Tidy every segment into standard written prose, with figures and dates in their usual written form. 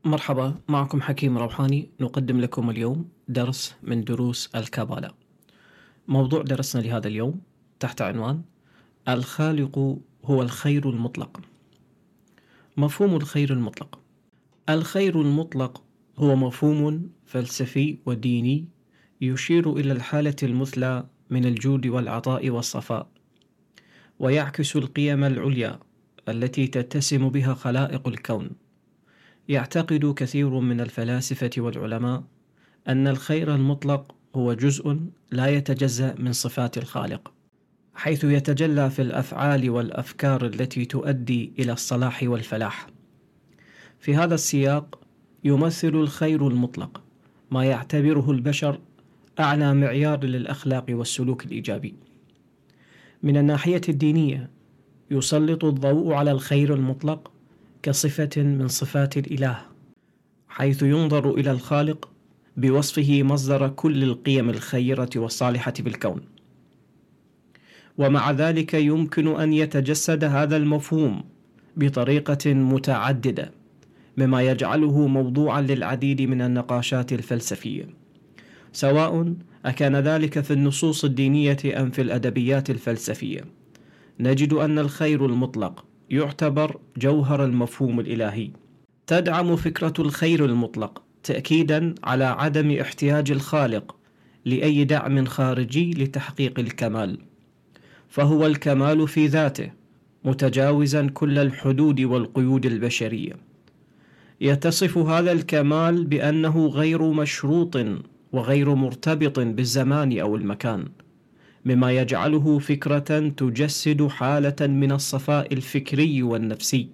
مرحبا، معكم حكيم روحاني. نقدم لكم اليوم درس من دروس الكابالا. موضوع درسنا لهذا اليوم تحت عنوان الخالق هو الخير المطلق. مفهوم الخير المطلق. الخير المطلق هو مفهوم فلسفي وديني يشير إلى الحالة المثلى من الجود والعطاء والصفاء، ويعكس القيم العليا التي تتسم بها خلائق الكون. يعتقد كثير من الفلاسفة والعلماء أن الخير المطلق هو جزء لا يتجزأ من صفات الخالق، حيث يتجلى في الأفعال والأفكار التي تؤدي إلى الصلاح والفلاح. في هذا السياق يمثل الخير المطلق ما يعتبره البشر أعلى معيار للأخلاق والسلوك الإيجابي. من الناحية الدينية يسلط الضوء على الخير المطلق كصفة من صفات الإله، حيث ينظر إلى الخالق بوصفه مصدر كل القيم الخيرة والصالحة بالكون. ومع ذلك يمكن أن يتجسد هذا المفهوم بطريقة متعددة، مما يجعله موضوعا للعديد من النقاشات الفلسفية، سواء أكان ذلك في النصوص الدينية أم في الأدبيات الفلسفية. نجد أن الخير المطلق يعتبر جوهر المفهوم الإلهي. تدعم فكرة الخير المطلق تأكيدا على عدم احتياج الخالق لأي دعم خارجي لتحقيق الكمال، فهو الكمال في ذاته متجاوزا كل الحدود والقيود البشرية. يتصف هذا الكمال بأنه غير مشروط وغير مرتبط بالزمان أو المكان، مما يجعله فكرة تجسد حالة من الصفاء الفكري والنفسي.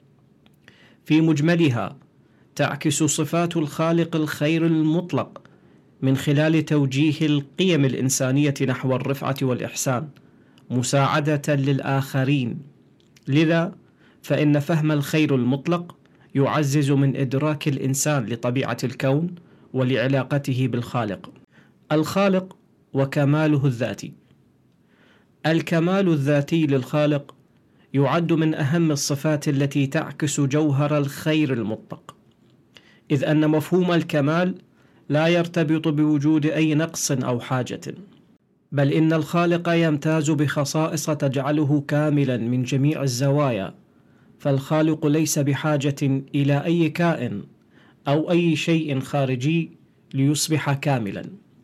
في مجملها تعكس صفات الخالق الخير المطلق من خلال توجيه القيم الإنسانية نحو الرفعة والإحسان، مساعدة للآخرين. لذا فإن فهم الخير المطلق يعزز من إدراك الإنسان لطبيعة الكون ولعلاقته بالخالق. الخالق وكماله الذاتي. الكمال الذاتي للخالق يعد من أهم الصفات التي تعكس جوهر الخير المطلق، إذ أن مفهوم الكمال لا يرتبط بوجود أي نقص أو حاجة، بل إن الخالق يمتاز بخصائص تجعله كاملا من جميع الزوايا. فالخالق ليس بحاجة إلى أي كائن أو أي شيء خارجي ليصبح كاملا،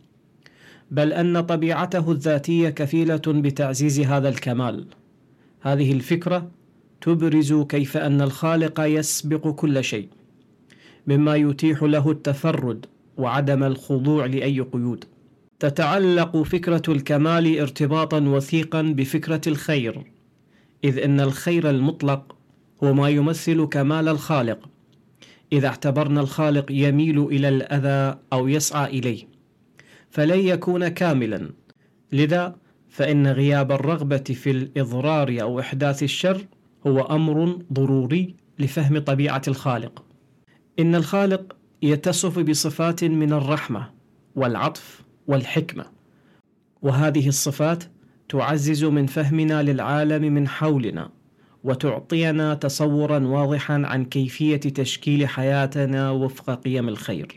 بل أن طبيعته الذاتية كفيلة بتعزيز هذا الكمال. هذه الفكرة تبرز كيف أن الخالق يسبق كل شيء، مما يتيح له التفرد وعدم الخضوع لأي قيود. تتعلق فكرة الكمال ارتباطا وثيقا بفكرة الخير، إذ أن الخير المطلق هو ما يمثل كمال الخالق، إذا اعتبرنا الخالق يميل إلى الأذى أو يسعى إليه فلن يكون كاملا. لذا فإن غياب الرغبة في الإضرار أو إحداث الشر هو أمر ضروري لفهم طبيعة الخالق. إن الخالق يتصف بصفات من الرحمة والعطف والحكمة، وهذه الصفات تعزز من فهمنا للعالم من حولنا، وتعطينا تصورا واضحا عن كيفية تشكيل حياتنا وفق قيم الخير.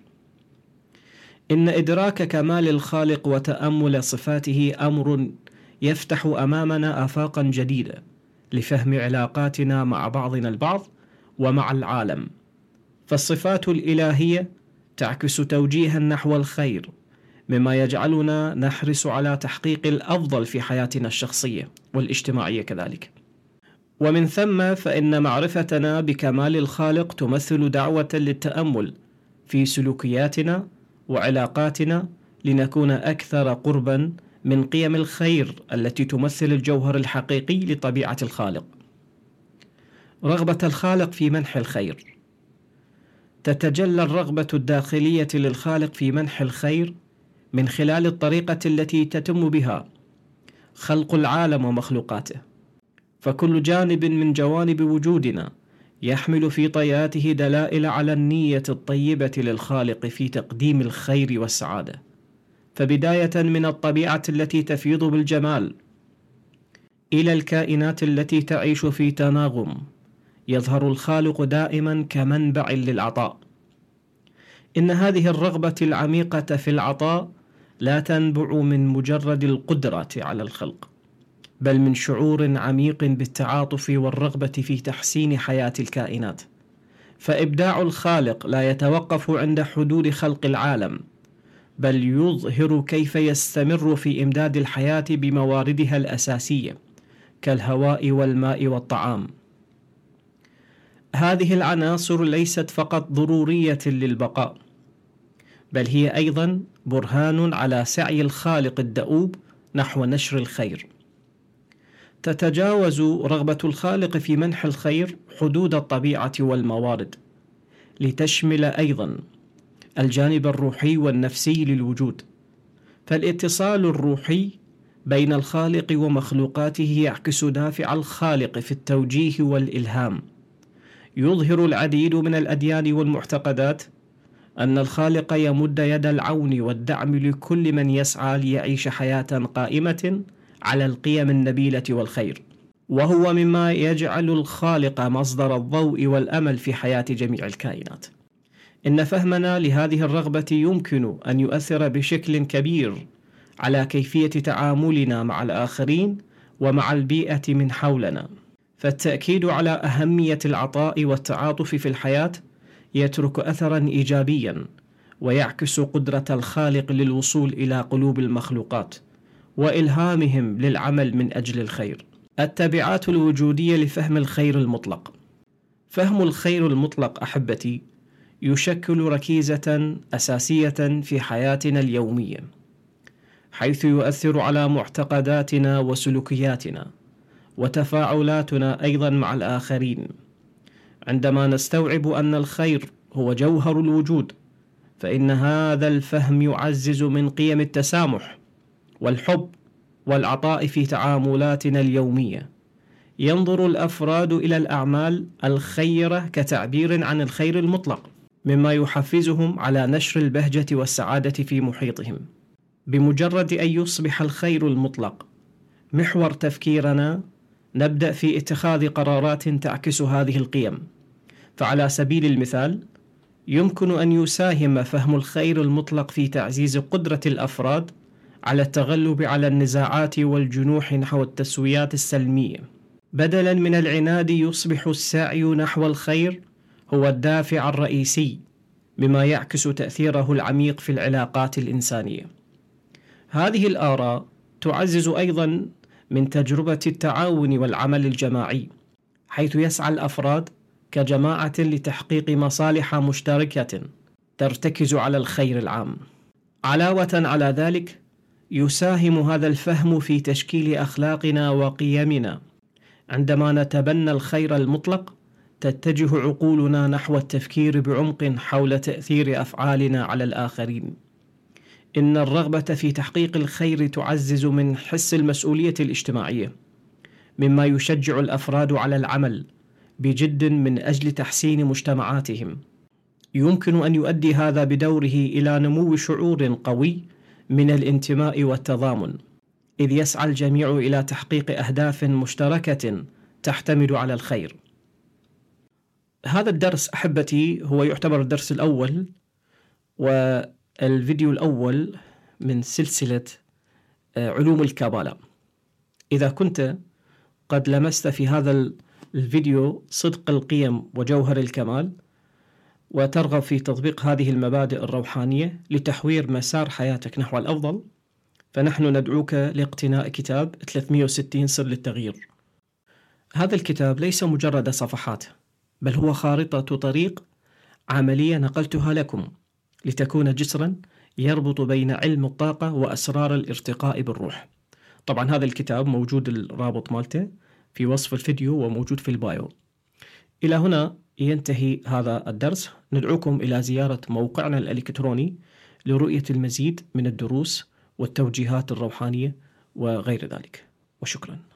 إن إدراك كمال الخالق وتأمل صفاته أمر يفتح أمامنا آفاقا جديدة لفهم علاقاتنا مع بعضنا البعض ومع العالم. فالصفات الإلهية تعكس توجيها نحو الخير، مما يجعلنا نحرص على تحقيق الأفضل في حياتنا الشخصية والاجتماعية كذلك. ومن ثم فإن معرفتنا بكمال الخالق تمثل دعوة للتأمل في سلوكياتنا وعلاقاتنا لنكون أكثر قربا من قيم الخير التي تمثل الجوهر الحقيقي لطبيعة الخالق. رغبة الخالق في منح الخير. تتجلى الرغبة الداخلية للخالق في منح الخير من خلال الطريقة التي تتم بها خلق العالم ومخلوقاته، فكل جانب من جوانب وجودنا يحمل في طياته دلائل على النية الطيبة للخالق في تقديم الخير والسعادة. فبداية من الطبيعة التي تفيض بالجمال إلى الكائنات التي تعيش في تناغم، يظهر الخالق دائما كمنبع للعطاء، إن هذه الرغبة العميقة في العطاء لا تنبع من مجرد القدرة على الخلق، بل من شعور عميق بالتعاطف والرغبة في تحسين حياة الكائنات. فإبداع الخالق لا يتوقف عند حدود خلق العالم، بل يظهر كيف يستمر في إمداد الحياة بمواردها الأساسية كالهواء والماء والطعام. هذه العناصر ليست فقط ضرورية للبقاء، بل هي أيضا برهان على سعي الخالق الدؤوب نحو نشر الخير. تتجاوز رغبة الخالق في منح الخير حدود الطبيعة والموارد، لتشمل أيضا الجانب الروحي والنفسي للوجود. فالاتصال الروحي بين الخالق ومخلوقاته يعكس دافع الخالق في التوجيه والإلهام. يظهر العديد من الأديان والمعتقدات أن الخالق يمد يد العون والدعم لكل من يسعى ليعيش حياة قائمة على القيم النبيلة والخير، وهو مما يجعل الخالق مصدر الضوء والأمل في حياة جميع الكائنات. إن فهمنا لهذه الرغبة يمكن أن يؤثر بشكل كبير على كيفية تعاملنا مع الآخرين ومع البيئة من حولنا. فالتأكيد على أهمية العطاء والتعاطف في الحياة يترك أثرا إيجابيا، ويعكس قدرة الخالق للوصول إلى قلوب المخلوقات وإلهامهم للعمل من أجل الخير. التبعات الوجودية لفهم الخير المطلق. فهم الخير المطلق أحبتي يشكل ركيزة أساسية في حياتنا اليومية، حيث يؤثر على معتقداتنا وسلوكياتنا وتفاعلاتنا أيضا مع الآخرين. عندما نستوعب أن الخير هو جوهر الوجود، فإن هذا الفهم يعزز من قيم التسامح والحب والعطاء في تعاملاتنا اليومية. ينظر الأفراد إلى الأعمال الخيرة كتعبير عن الخير المطلق، مما يحفزهم على نشر البهجة والسعادة في محيطهم. بمجرد أن يصبح الخير المطلق محور تفكيرنا، نبدأ في اتخاذ قرارات تعكس هذه القيم. فعلى سبيل المثال، يمكن أن يساهم فهم الخير المطلق في تعزيز قدرة الأفراد على التغلب على النزاعات والجنوح نحو التسويات السلمية. بدلا من العناد يصبح السعي نحو الخير هو الدافع الرئيسي، مما يعكس تأثيره العميق في العلاقات الإنسانية. هذه الآراء تعزز أيضا من تجربة التعاون والعمل الجماعي، حيث يسعى الأفراد كجماعة لتحقيق مصالح مشتركة ترتكز على الخير العام. علاوة على ذلك، يساهم هذا الفهم في تشكيل أخلاقنا وقيمنا. عندما نتبنى الخير المطلق، تتجه عقولنا نحو التفكير بعمق حول تأثير أفعالنا على الآخرين. إن الرغبة في تحقيق الخير تعزز من حس المسؤولية الاجتماعية، مما يشجع الأفراد على العمل بجد من أجل تحسين مجتمعاتهم. يمكن أن يؤدي هذا بدوره إلى نمو شعور قوي من الانتماء والتضامن، إذ يسعى الجميع إلى تحقيق أهداف مشتركة تحتمل على الخير. هذا الدرس أحبتي هو يعتبر الدرس الأول والفيديو الأول من سلسلة علوم الكابالا. إذا كنت قد لمست في هذا الفيديو صدق القيم وجوهر الكمال، وترغب في تطبيق هذه المبادئ الروحانية لتحوير مسار حياتك نحو الأفضل، فنحن ندعوك لاقتناء كتاب 360 سر للتغيير. هذا الكتاب ليس مجرد صفحات، بل هو خارطة طريق عملية نقلتها لكم لتكون جسرا يربط بين علم الطاقة وأسرار الارتقاء بالروح. طبعا هذا الكتاب موجود الرابط مالته في وصف الفيديو وموجود في البايو. إلى هنا ينتهي هذا الدرس. ندعوكم إلى زيارة موقعنا الإلكتروني لرؤية المزيد من الدروس والتوجيهات الروحانية وغير ذلك، وشكرا.